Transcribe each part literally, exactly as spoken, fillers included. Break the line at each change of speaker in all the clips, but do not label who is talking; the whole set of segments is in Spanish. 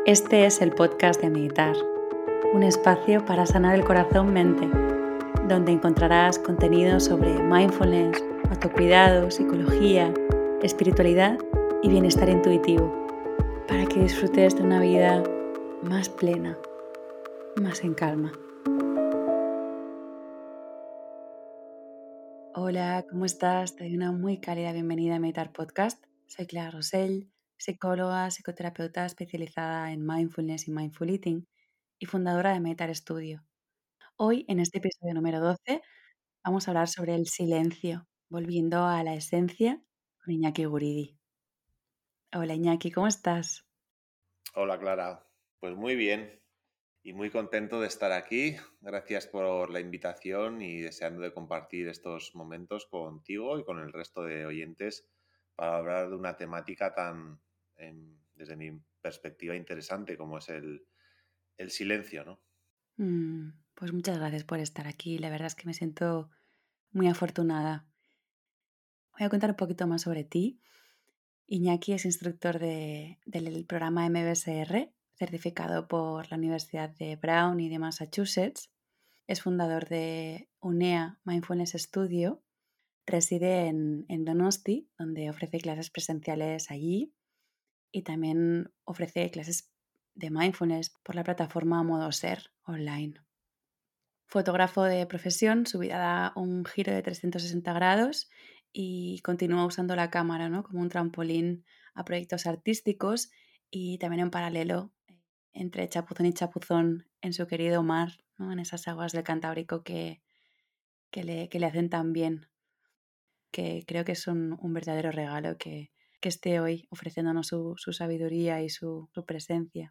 Este es el podcast de Meditar, un espacio para sanar el corazón-mente, donde encontrarás contenido sobre mindfulness, autocuidado, psicología, espiritualidad y bienestar intuitivo, para que disfrutes de una vida más plena, más en calma. Hola, ¿cómo estás? Te doy una muy cálida bienvenida a Meditar Podcast. Soy Clara Rosell, psicóloga, psicoterapeuta especializada en mindfulness y mindful eating y fundadora de Meditar Studio. Hoy, en este episodio número doce, vamos a hablar sobre el silencio, volviendo a la esencia con Iñaki Guridi. Hola Iñaki, ¿cómo estás?
Hola Clara, pues muy bien y muy contento de estar aquí. Gracias por la invitación y deseando de compartir estos momentos contigo y con el resto de oyentes para hablar de una temática tan, em, desde mi perspectiva, interesante como es el, el silencio, ¿no?
Mm, pues muchas gracias por estar aquí. La verdad es que me siento muy afortunada. Voy a contar un poquito más sobre ti. Iñaki es instructor de- del programa M B S R, certificado por la Universidad de Brown y de Massachusetts. Es fundador de UNEA Mindfulness Studio. Reside en, en Donosti, donde ofrece clases presenciales allí y también ofrece clases de mindfulness por la plataforma Modo Ser online. Fotógrafo de profesión, su vida da un giro de trescientos sesenta grados y continúa usando la cámara, ¿no?, como un trampolín a proyectos artísticos y también en paralelo eh, entre chapuzón y chapuzón en su querido mar, ¿no?, en esas aguas del Cantábrico que, que, le, que le hacen tan bien, que creo que es un, un verdadero regalo que, que esté hoy ofreciéndonos su, su sabiduría y su, su presencia.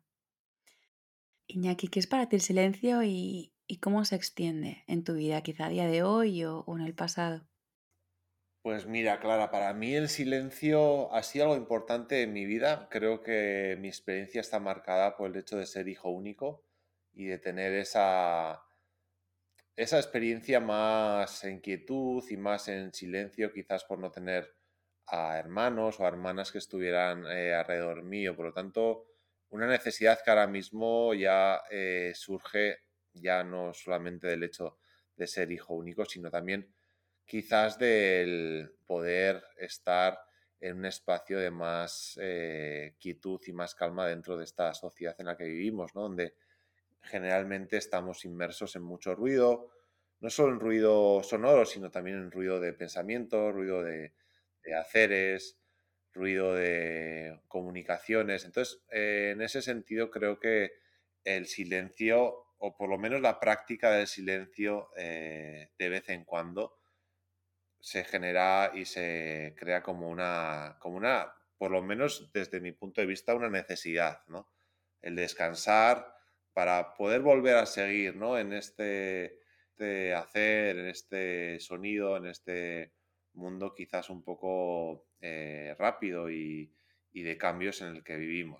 Iñaki, ¿qué es para ti el silencio y, y cómo se extiende en tu vida, quizá a día de hoy o, o en el pasado?
Pues mira, Clara, para mí el silencio ha sido algo importante en mi vida. Creo que mi experiencia está marcada por el hecho de ser hijo único y de tener esa esa experiencia más en quietud y más en silencio, quizás por no tener a hermanos o a hermanas que estuvieran eh, alrededor mío. Por lo tanto, una necesidad que ahora mismo ya eh, surge ya no solamente del hecho de ser hijo único, sino también quizás del poder estar en un espacio de más eh, quietud y más calma dentro de esta sociedad en la que vivimos, ¿no? Donde generalmente estamos inmersos en mucho ruido, no solo en ruido sonoro, sino también en ruido de pensamiento, ruido de, de haceres, ruido de comunicaciones. Entonces, eh, en ese sentido, creo que el silencio, o por lo menos la práctica del silencio eh, de vez en cuando, se genera y se crea como una, como una, por lo menos desde mi punto de vista, una necesidad, ¿no? El descansar para poder volver a seguir, ¿no? En este, este hacer, en este sonido, en este mundo quizás un poco eh, rápido y, y de cambios en el que vivimos.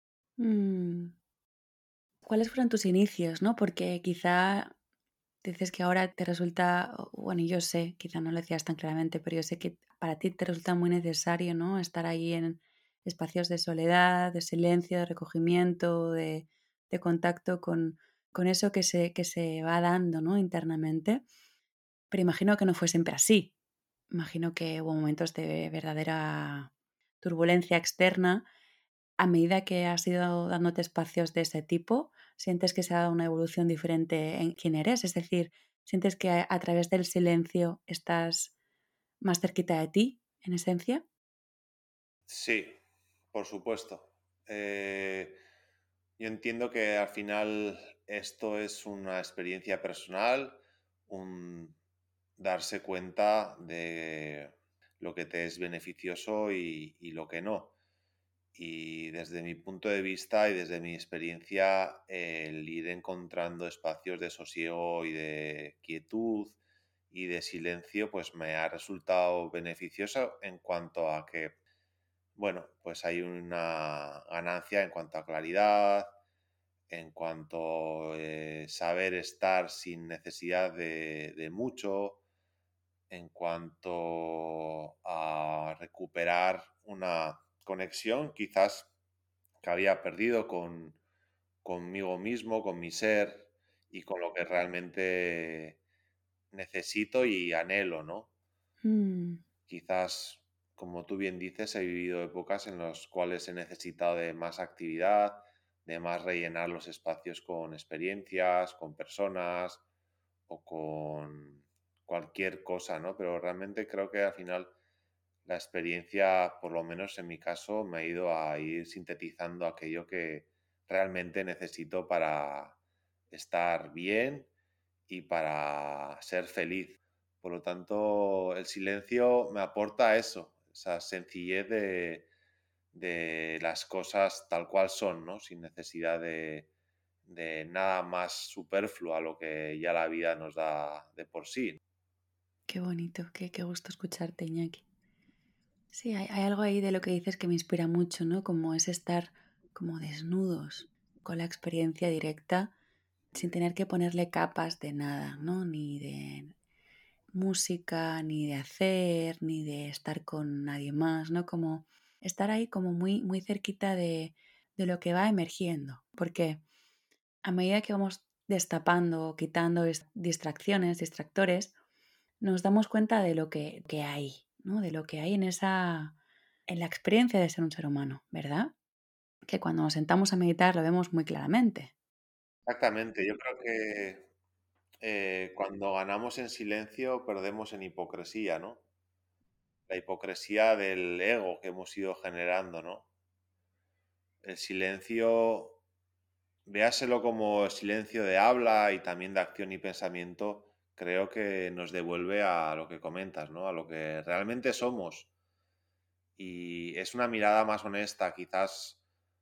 Mm, ¿Cuáles fueron tus inicios, no? Porque quizá dices que ahora te resulta, o- bueno, yo sé, quizá no lo decías tan claramente, pero yo sé que para ti te resulta muy necesario, ¿no?, estar ahí en espacios de soledad, de silencio, de recogimiento, de, de contacto con, con eso que se, que se va dando, ¿no?, internamente. Pero imagino que no fue siempre así. Imagino que hubo momentos de verdadera turbulencia externa. A medida que has ido dándote espacios de ese tipo, ¿sientes que se ha dado una evolución diferente en quién eres? Es decir, ¿sientes que a, a través del silencio estás más cerquita de ti, en esencia?
Sí, por supuesto. Eh, yo entiendo que al final esto es una experiencia personal, un darse cuenta de lo que te es beneficioso y, y lo que no. Y desde mi punto de vista y desde mi experiencia, el ir encontrando espacios de sosiego y de quietud y de silencio, pues me ha resultado beneficioso en cuanto a que, bueno, pues hay una ganancia en cuanto a claridad, en cuanto a saber estar sin necesidad de, de mucho, en cuanto a recuperar una conexión quizás que había perdido con, conmigo mismo, con mi ser y con lo que realmente necesito y anhelo, ¿no?
Mm,
Quizás, como tú bien dices, he vivido épocas en las cuales he necesitado de más actividad, de más rellenar los espacios con experiencias, con personas o con cualquier cosa, ¿no? Pero realmente creo que al final la experiencia, por lo menos en mi caso, me ha ido a ir sintetizando aquello que realmente necesito para estar bien y para ser feliz. Por lo tanto, el silencio me aporta eso, esa sencillez de, de las cosas tal cual son, ¿no? Sin necesidad de, de nada más superfluo a lo que ya la vida nos da de por sí.
qué bonito, qué, qué gusto escucharte, Iñaki. Sí, hay, hay algo ahí de lo que dices que me inspira mucho, ¿no? Como es estar como desnudos con la experiencia directa sin tener que ponerle capas de nada, ¿no? Ni de música, ni de hacer, ni de estar con nadie más, ¿no? Como estar ahí como muy, muy cerquita de, de lo que va emergiendo. Porque a medida que vamos destapando o quitando dis- distracciones, distractores, nos damos cuenta de lo que, que hay, ¿no? De lo que hay en esa, en la experiencia de ser un ser humano, ¿verdad? Que cuando nos sentamos a meditar lo vemos muy claramente.
Exactamente, yo creo que eh, cuando ganamos en silencio perdemos en hipocresía, ¿no? La hipocresía del ego que hemos ido generando, ¿no? El silencio, véaselo como silencio de habla y también de acción y pensamiento, creo que nos devuelve a lo que comentas, ¿no? A lo que realmente somos. Y es una mirada más honesta, quizás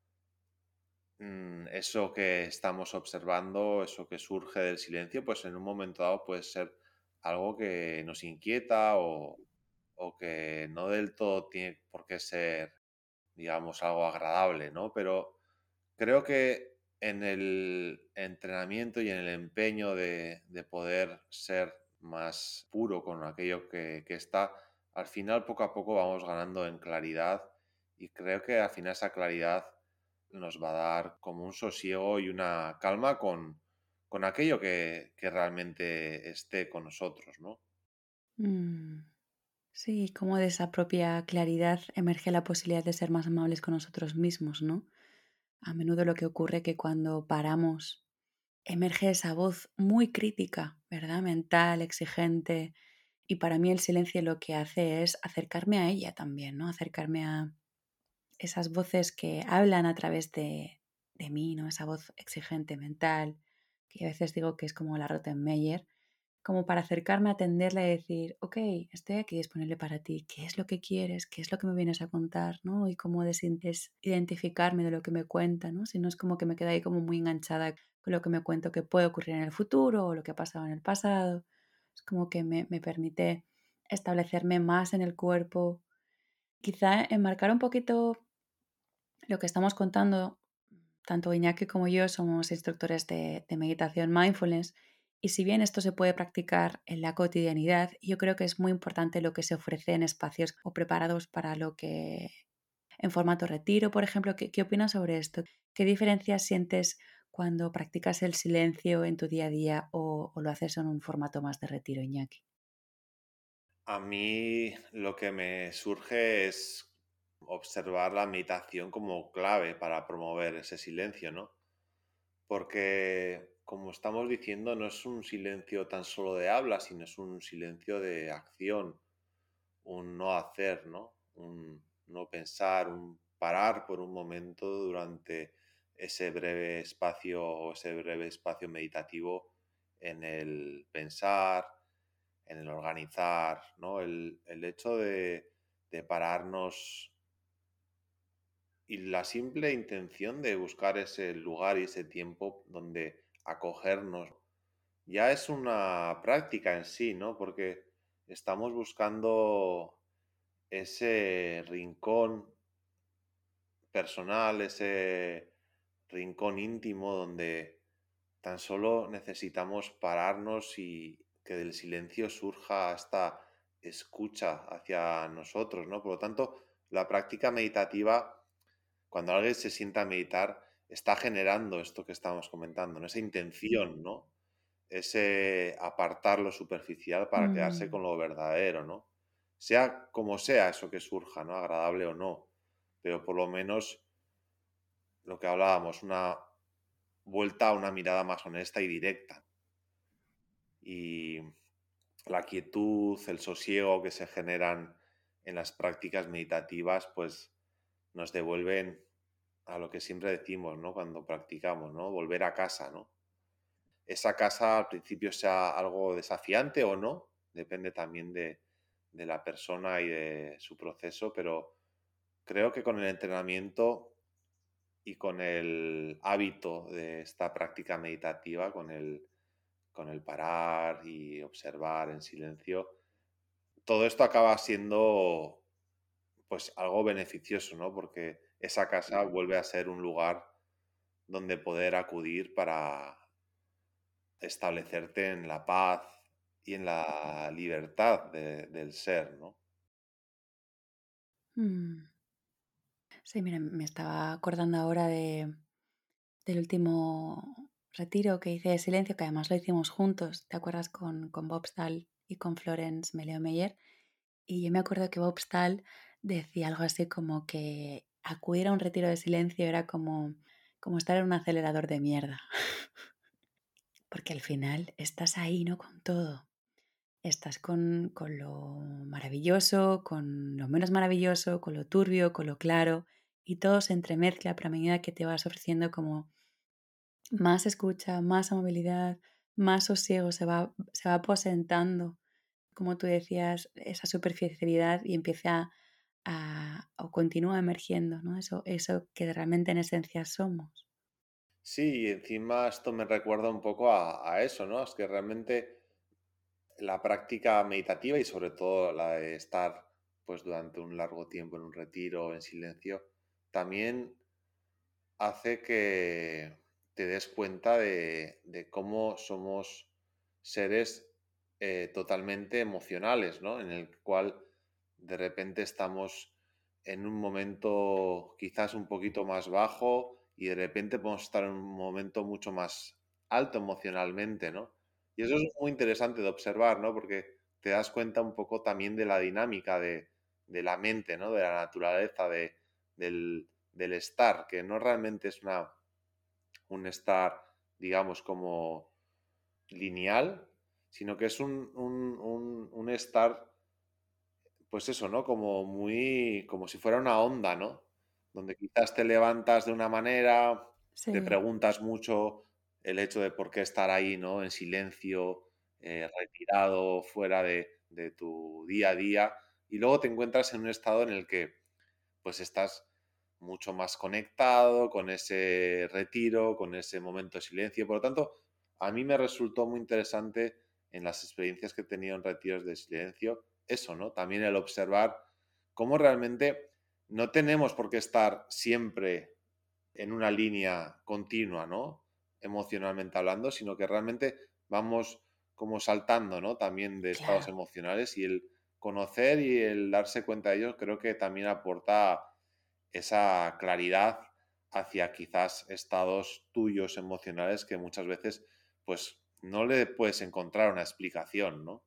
mm, eso que estamos observando, eso que surge del silencio, pues en un momento dado puede ser algo que nos inquieta o, o que no del todo tiene por qué ser, digamos, algo agradable, ¿no? Pero creo que en el entrenamiento y en el empeño de, de poder ser más puro con aquello que, que está, al final poco a poco vamos ganando en claridad y creo que al final esa claridad nos va a dar como un sosiego y una calma con, con aquello que, que realmente esté con nosotros, ¿no?
Mm, sí, como de esa propia claridad emerge la posibilidad de ser más amables con nosotros mismos, ¿no? A menudo lo que ocurre que cuando paramos emerge esa voz muy crítica, ¿verdad? Mental, exigente. Y para mí el silencio lo que hace es acercarme a ella también, ¿no? Acercarme a esas voces que hablan a través de, de mí, ¿no? Esa voz exigente mental, que a veces digo que es como la Rottenmeier, como para acercarme a atenderla y decir, ok, estoy aquí disponible para ti, ¿qué es lo que quieres? ¿Qué es lo que me vienes a contar? ¿No? Y cómo desin- identificarme de lo que me cuenta, ¿no? Si no es como que me quedo ahí como muy enganchada con lo que me cuento que puede ocurrir en el futuro o lo que ha pasado en el pasado. Es como que me, me permite establecerme más en el cuerpo, quizá enmarcar un poquito lo que estamos contando. Tanto Iñaki como yo somos instructores de, de meditación mindfulness y si bien esto se puede practicar en la cotidianidad, yo creo que es muy importante lo que se ofrece en espacios o preparados para lo que en formato retiro, por ejemplo. ¿Qué, qué opinas sobre esto? ¿Qué diferencias sientes cuando practicas el silencio en tu día a día o, o lo haces en un formato más de retiro, Iñaki?
A mí lo que me surge es observar la meditación como clave para promover ese silencio, ¿no? Porque, como estamos diciendo, no es un silencio tan solo de habla, sino es un silencio de acción, un no hacer, ¿no? Un no pensar, un parar por un momento durante ese breve espacio o ese breve espacio meditativo en el pensar, en el organizar, ¿no? El, el hecho de, de pararnos y la simple intención de buscar ese lugar y ese tiempo donde acogernos ya es una práctica en sí, ¿no? Porque estamos buscando ese rincón personal, ese rincón íntimo donde tan solo necesitamos pararnos y que del silencio surja esta escucha hacia nosotros, ¿no? Por lo tanto, la práctica meditativa, cuando alguien se sienta a meditar, está generando esto que estamos comentando, ¿no? Esa intención, ¿no? Ese apartar lo superficial para quedarse
Mm,
con lo verdadero, ¿no? Sea como sea eso que surja, ¿no? Agradable o no, pero por lo menos lo que hablábamos, una vuelta a una mirada más honesta y directa. Y la quietud, el sosiego que se generan en las prácticas meditativas, pues nos devuelven a lo que siempre decimos, ¿no? Cuando practicamos, ¿no? Volver a casa, ¿no? Esa casa al principio sea algo desafiante o no, depende también de, de la persona y de su proceso, pero creo que con el entrenamiento y con el hábito de esta práctica meditativa, con el, con el parar y observar en silencio, todo esto acaba siendo pues algo beneficioso, ¿no? Porque esa casa vuelve a ser un lugar donde poder acudir para establecerte en la paz y en la libertad de- del ser, ¿no?
mm. Sí, mira, me estaba acordando ahora de, del último retiro que hice de silencio, que además lo hicimos juntos, ¿te acuerdas? Con, con Bob Stahl y con Florence Meleomeyer. Y yo me acuerdo que Bob Stahl decía algo así como que acudir a un retiro de silencio era como, como estar en un acelerador de mierda, porque al final estás ahí, ¿no? Con todo. Estás con, con lo maravilloso, con lo menos maravilloso, con lo turbio, con lo claro, y todo se entremezcla, pero a medida que te vas ofreciendo como más escucha, más amabilidad, más sosiego se va, se va aposentando, como tú decías, esa superficialidad y empieza a, o continúa emergiendo, ¿no? Eso, eso que realmente en esencia somos.
Sí, y encima esto me recuerda un poco a, a eso, ¿no? Es que realmente la práctica meditativa y sobre todo la de estar pues durante un largo tiempo en un retiro en silencio, también hace que te des cuenta de, de cómo somos seres eh, totalmente emocionales, ¿no? En el cual de repente estamos en un momento quizás un poquito más bajo y de repente podemos estar en un momento mucho más alto emocionalmente, ¿no? Y eso es muy interesante de observar, ¿no? Porque te das cuenta un poco también de la dinámica de, de la mente, ¿no? De la naturaleza, de, del, del estar, que no realmente es una, un estar, digamos, como lineal, sino que es un, un, un, un estar, pues eso, ¿no? Como muy, como si fuera una onda, ¿no? Donde quizás te levantas de una manera, te
Sí,
preguntas mucho el hecho de por qué estar ahí, ¿no? En silencio, eh, retirado, fuera de, de tu día a día, y luego te encuentras en un estado en el que pues estás mucho más conectado con ese retiro, con ese momento de silencio. Por lo tanto, a mí me resultó muy interesante en las experiencias que he tenido en retiros de silencio, eso, ¿no? También el observar cómo realmente no tenemos por qué estar siempre en una línea continua, ¿no? Emocionalmente hablando, sino que realmente vamos como saltando, ¿no? También de estados
claro.
emocionales y el conocer y el darse cuenta de ello creo que también aporta esa claridad hacia quizás estados tuyos emocionales que muchas veces pues no le puedes encontrar una explicación, ¿no?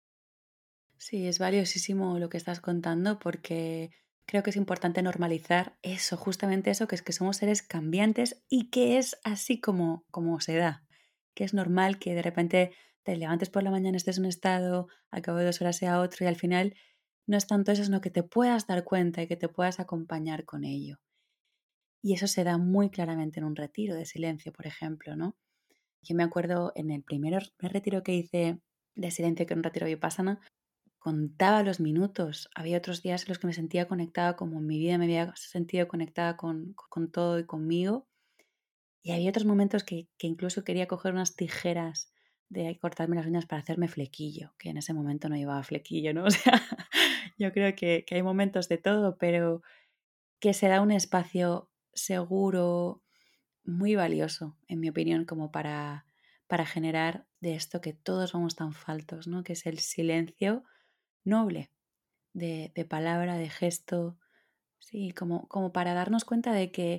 Sí, es valiosísimo lo que estás contando porque creo que es importante normalizar eso, justamente eso, que es que somos seres cambiantes y que es así como, como se da, que es normal que de repente te levantes por la mañana, estés en un estado, al cabo de dos horas sea otro y al final no es tanto eso, sino que te puedas dar cuenta y que te puedas acompañar con ello. Y eso se da muy claramente en un retiro de silencio, por ejemplo, ¿no? Yo me acuerdo en el primer retiro que hice de silencio, que era un retiro vipassana, contaba los minutos. Había otros días en los que me sentía conectada como en mi vida me había sentido conectada con, con todo y conmigo. Y había otros momentos que, que incluso quería coger unas tijeras de cortarme las uñas para hacerme flequillo, que en ese momento no llevaba flequillo, ¿no? O sea, yo creo que, que hay momentos de todo, pero que se da un espacio seguro, muy valioso, en mi opinión, como para, para generar de esto que todos vamos tan faltos, ¿no? Que es el silencio noble de, de palabra, de gesto, sí, como, como para darnos cuenta de que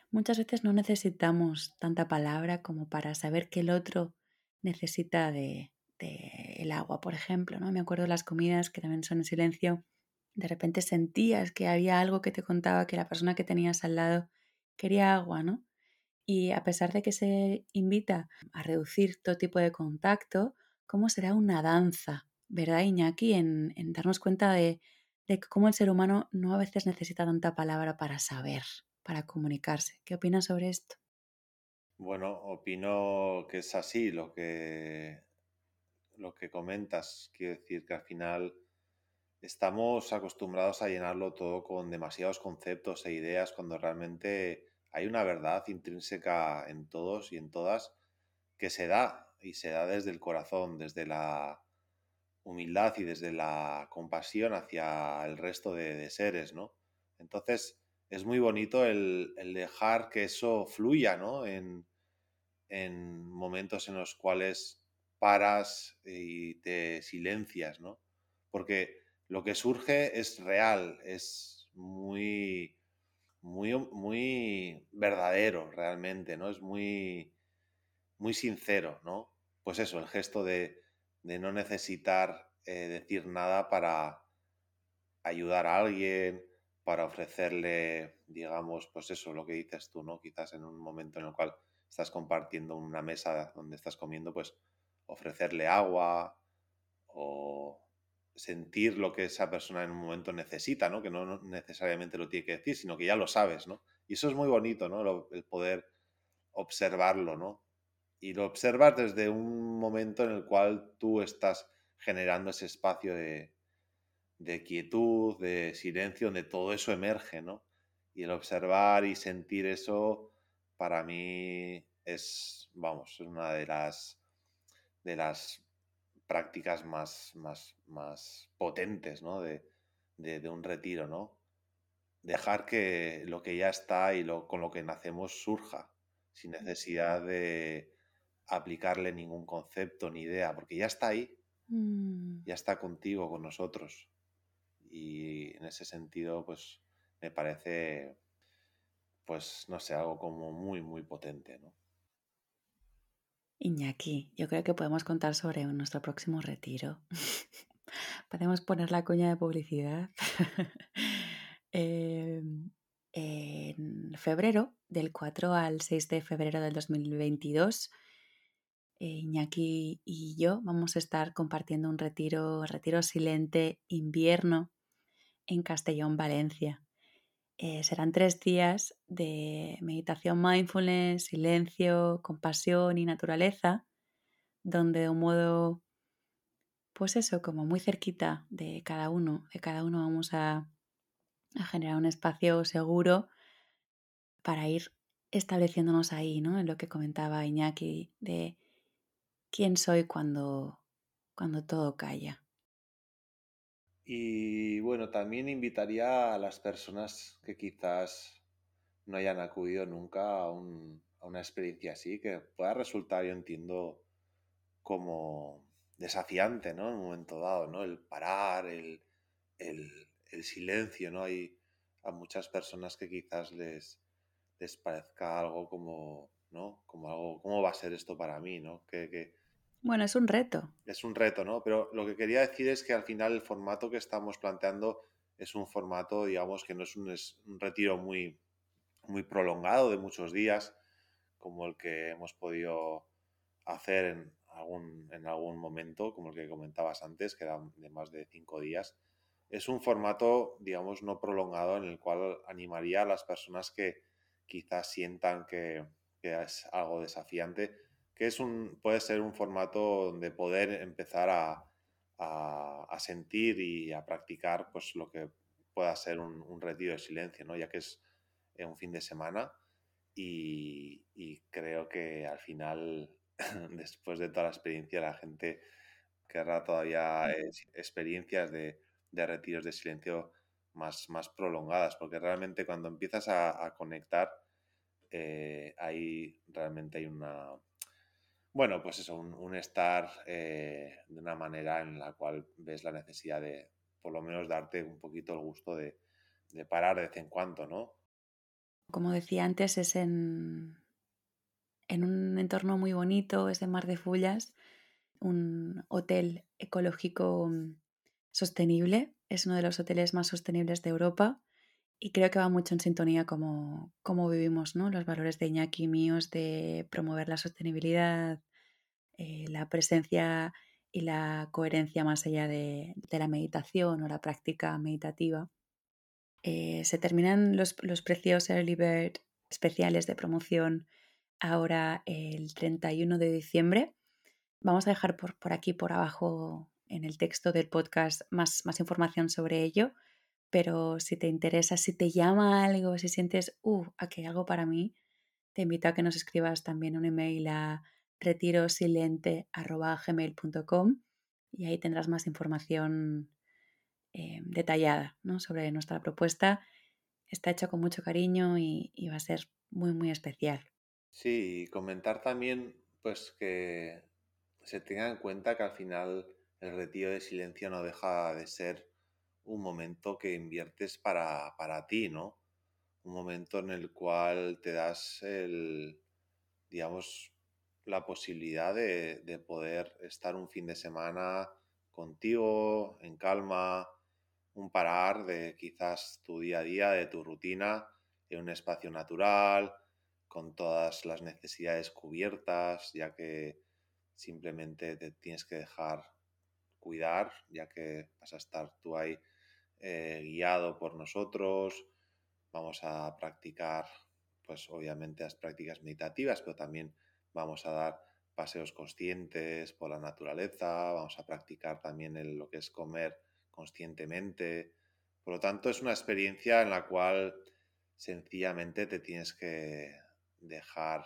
Muchas veces no necesitamos tanta palabra como para saber que el otro necesita de, de el agua, por ejemplo, ¿no? Me acuerdo de las comidas que también son en silencio. De repente sentías que había algo que te contaba que la persona que tenías al lado quería agua, ¿no? Y a pesar de que se invita a reducir todo tipo de contacto, ¿cómo será una danza, verdad, Iñaki? En, en darnos cuenta de, de cómo el ser humano no a veces necesita tanta palabra para saber, para comunicarse. ¿Qué opinas sobre esto?
Bueno, opino que es así lo que, lo que comentas. Quiero decir que al final estamos acostumbrados a llenarlo todo con demasiados conceptos e ideas cuando realmente hay una verdad intrínseca en todos y en todas que se da y se da desde el corazón, desde la humildad y desde la compasión hacia el resto de, de seres, ¿no? Entonces es muy bonito el, el dejar que eso fluya, ¿no? En, en momentos en los cuales paras y te silencias, ¿no? Porque lo que surge es real, es muy, muy, muy verdadero realmente, ¿no? Es muy, muy sincero, ¿no? Pues eso, el gesto de, de no necesitar eh, decir nada para ayudar a alguien, para ofrecerle, digamos, pues eso, lo que dices tú, ¿no? Quizás en un momento en el cual estás compartiendo una mesa donde estás comiendo, pues ofrecerle agua o sentir lo que esa persona en un momento necesita, ¿no? Que no no necesariamente lo tiene que decir, sino que ya lo sabes, ¿no? Y eso es muy bonito, ¿no? Lo- el poder observarlo, ¿no? Y lo observas desde un momento en el cual tú estás generando ese espacio de, de quietud, de silencio, donde todo eso emerge, ¿no? Y el observar y sentir eso, para mí es, vamos, es una de las, de las prácticas más, más, más potentes, ¿no? De, de, de un retiro, ¿no? Dejar que lo que ya está y lo, con lo que nacemos surja, sin necesidad de aplicarle ningún concepto ni idea, porque ya está ahí,
Mm,
ya está contigo, con nosotros. Y en ese sentido, pues me parece, pues no sé, algo como muy, muy potente, ¿no?
Iñaki, yo creo que podemos contar sobre nuestro próximo retiro. Podemos poner la cuña de publicidad. Em, en febrero, del cuatro al seis de febrero del dos mil veintidós, eh, Iñaki y yo vamos a estar compartiendo un retiro, retiro silente invierno en Castellón, Valencia. Eh, serán tres días de meditación mindfulness, silencio, compasión y naturaleza, donde de un modo, pues eso, como muy cerquita de cada uno, de cada uno vamos a, a generar un espacio seguro para ir estableciéndonos ahí, ¿no? En lo que comentaba Iñaki de quién soy cuando, cuando todo calla.
Y bueno, también invitaría a las personas que quizás no hayan acudido nunca a, un- a una experiencia así, que pueda resultar, yo entiendo, como desafiante, ¿no? En un momento dado, ¿no? El parar, el, el, el silencio, ¿no? Hay a muchas personas que quizás les, les parezca algo como, ¿no? Como algo, ¿cómo va a ser esto para mí, ¿no? Que, que
Bueno, es un reto.
es un reto, ¿no? Pero lo que quería decir es que al final el formato que estamos planteando es un formato, digamos, que no es un, es un retiro muy, muy prolongado de muchos días, como el que hemos podido hacer en algún, en algún momento, como el que comentabas antes, que era de más de cinco días. Es un formato, digamos, no prolongado en el cual animaría a las personas que quizás sientan que, que es algo desafiante, que es un, puede ser un formato donde poder empezar a, a, a sentir y a practicar pues, lo que pueda ser un, un retiro de silencio, ¿no? Ya que es eh, un fin de semana y, y creo que al final, después de toda la experiencia, la gente querrá todavía eh, experiencias de, de retiros de silencio más, más prolongadas, porque realmente cuando empiezas a, a conectar, eh, ahí realmente hay una, bueno, pues eso, un, un estar eh, de una manera en la cual ves la necesidad de, por lo menos, darte un poquito el gusto de, de parar de vez en cuando, ¿no?
Como decía antes, es en, en un entorno muy bonito, es de Mar de Fullas, un hotel ecológico mm, sostenible, es uno de los hoteles más sostenibles de Europa y creo que va mucho en sintonía como, como vivimos, ¿no? Los valores de Iñaki y míos de promover la sostenibilidad, eh, la presencia y la coherencia más allá de, de la meditación o la práctica meditativa. Eh, se terminan los, los precios Early Bird especiales de promoción ahora el treinta y uno de diciembre. Vamos a dejar por, por aquí, por abajo, en el texto del podcast, más, más información sobre ello. Pero si te interesa, si te llama algo, si sientes, uh, aquí hay algo para mí, te invito a que nos escribas también un email a retirosilente arroba gmail punto com y ahí tendrás más información eh, detallada, ¿no? Sobre nuestra propuesta. Está hecho con mucho cariño y, y va a ser muy, muy especial.
Sí, y comentar también, pues que se tenga en cuenta que al final el retiro de silencio no deja de ser un momento que inviertes para, para ti, ¿no? Un momento en el cual te das el, digamos, la posibilidad de, de poder estar un fin de semana contigo, en calma, un parar de quizás tu día a día, de tu rutina, en un espacio natural, con todas las necesidades cubiertas, ya que simplemente te tienes que dejar cuidar, ya que vas a estar tú ahí eh, guiado por nosotros. Vamos a practicar, pues obviamente las prácticas meditativas, pero también vamos a dar paseos conscientes por la naturaleza, vamos a practicar también el, lo que es comer conscientemente. Por lo tanto, es una experiencia en la cual sencillamente te tienes que dejar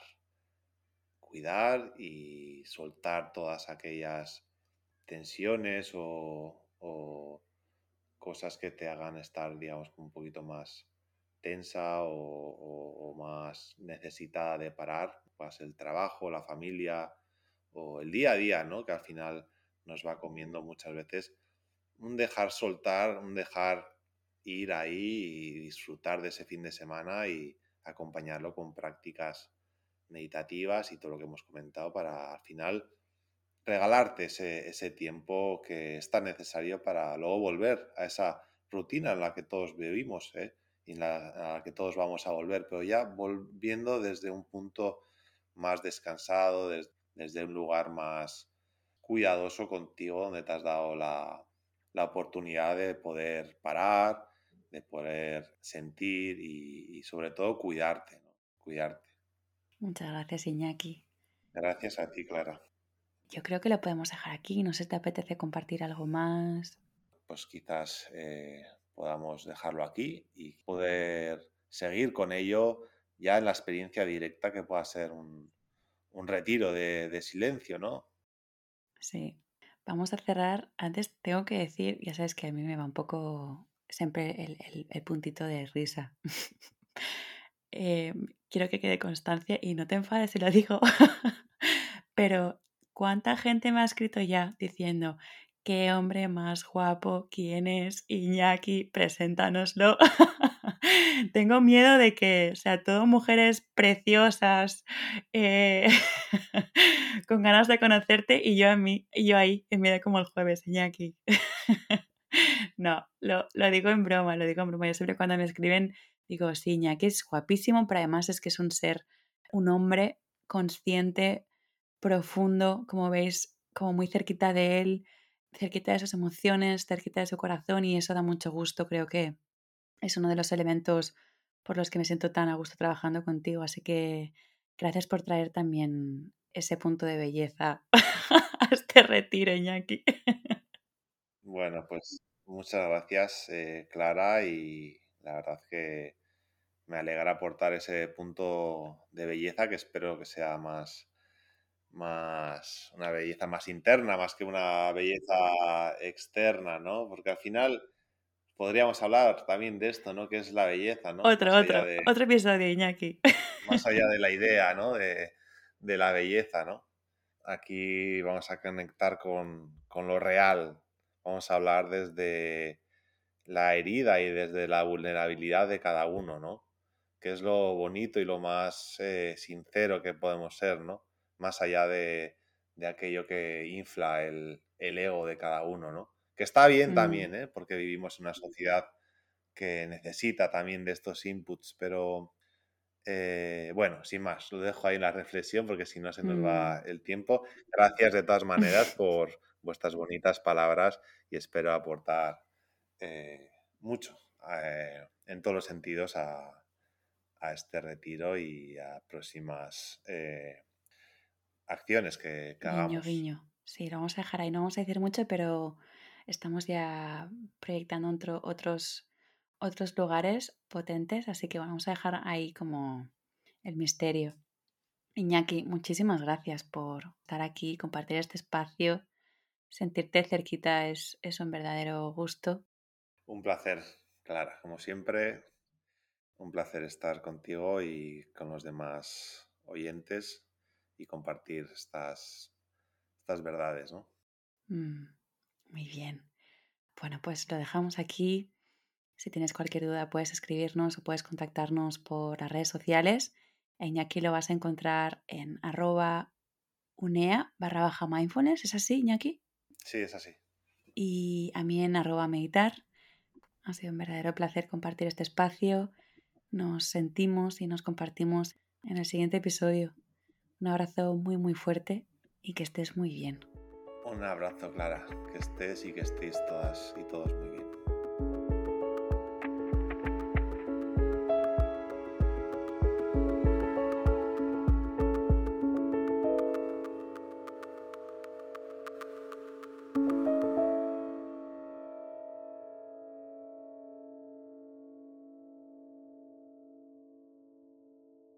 cuidar y soltar todas aquellas tensiones o, o cosas que te hagan estar, digamos, un poquito más tensa o, o- o más necesitada de parar, pues el trabajo, la familia o el día a día, ¿no? Que al final nos va comiendo muchas veces. Un dejar soltar, un dejar ir ahí y disfrutar de ese fin de semana y acompañarlo con prácticas meditativas y todo lo que hemos comentado para al final regalarte ese, ese tiempo que es tan necesario para luego volver a esa rutina en la que todos vivimos, ¿eh? Y en la, a la que todos vamos a volver, pero ya volviendo desde un punto más descansado, des, desde un lugar más cuidadoso contigo, donde te has dado la, la oportunidad de poder parar, de poder sentir y, y sobre todo cuidarte, ¿no? Cuidarte.
Muchas gracias, Iñaki.
Gracias a ti, Clara.
Yo creo que lo podemos dejar aquí. No sé si te apetece compartir algo más.
Pues quizás eh, podamos dejarlo aquí y poder seguir con ello ya en la experiencia directa que pueda ser un, un retiro de, de silencio, ¿no?
Sí. Vamos a cerrar. Antes tengo que decir, ya sabes que a mí me va un poco siempre el, el- el puntito de risa. Eh, quiero que quede constancia y no te enfades si lo digo. Pero, ¿cuánta gente me ha escrito ya diciendo qué hombre más guapo? ¿Quién es Iñaki? Preséntanoslo. Tengo miedo de que, o sea, todo mujeres preciosas, eh, con ganas de conocerte y yo a mí, y yo ahí, en medio como el jueves, Iñaki. No, lo, lo digo en broma, lo digo en broma. Yo siempre cuando me escriben digo, sí, Iñaki es guapísimo, pero además es que es un ser, un hombre consciente, profundo, como veis, como muy cerquita de él, cerquita de sus emociones, cerquita de su corazón y eso da mucho gusto. Creo que es uno de los elementos por los que me siento tan a gusto trabajando contigo. Así que gracias por traer también ese punto de belleza a este retiro, Iñaki.
Bueno, pues muchas gracias, eh, Clara, y la verdad que me alegra aportar ese punto de belleza que espero que sea más, más una belleza más interna, más que una belleza externa, ¿no? Porque al final podríamos hablar también de esto, ¿no? ¿Qué es la belleza, ¿no?
Otro,
Más allá
otro,
de,
otro episodio, Iñaki.
más allá de la idea, ¿no? De, de la belleza, ¿no? Aquí vamos a conectar con, con lo real. Vamos a hablar desde la herida y desde la vulnerabilidad de cada uno, ¿no? que es lo bonito y lo más eh, sincero que podemos ser, ¿no? Más allá de, de aquello que infla el, el ego de cada uno, ¿no? Que está bien
Mm,
también, ¿eh? Porque vivimos en una sociedad que necesita también de estos inputs, pero eh, bueno, sin más, lo dejo ahí en la reflexión porque si no se nos va
mm.
el tiempo. Gracias de todas maneras por vuestras bonitas palabras y espero aportar eh, mucho eh, en todos los sentidos a, a este retiro y a próximas eh, acciones que, que
Guiño,
hagamos.
guiño. Sí, lo vamos a dejar ahí. No vamos a decir mucho, pero estamos ya proyectando otro- otros, otros lugares potentes, así que bueno, vamos a dejar ahí como el misterio. Iñaki, muchísimas gracias por estar aquí, compartir este espacio. Sentirte cerquita es, es un verdadero gusto.
Un placer, Clara, como siempre, un placer estar contigo y con los demás oyentes y compartir estas, estas verdades, ¿no?
Mm, muy bien. Bueno, pues lo dejamos aquí. Si tienes cualquier duda, puedes escribirnos o puedes contactarnos por las redes sociales. A Iñaki lo vas a encontrar en arroba unea barra baja mindfulness. ¿Es así, Iñaki?
Sí, es así.
Y a mí en arroba meditar. Ha sido un verdadero placer compartir este espacio. Nos sentimos y nos compartimos en el siguiente episodio. Un abrazo muy muy fuerte y que estés muy bien.
Un abrazo, Clara, que estés y que estéis todas y todos muy bien.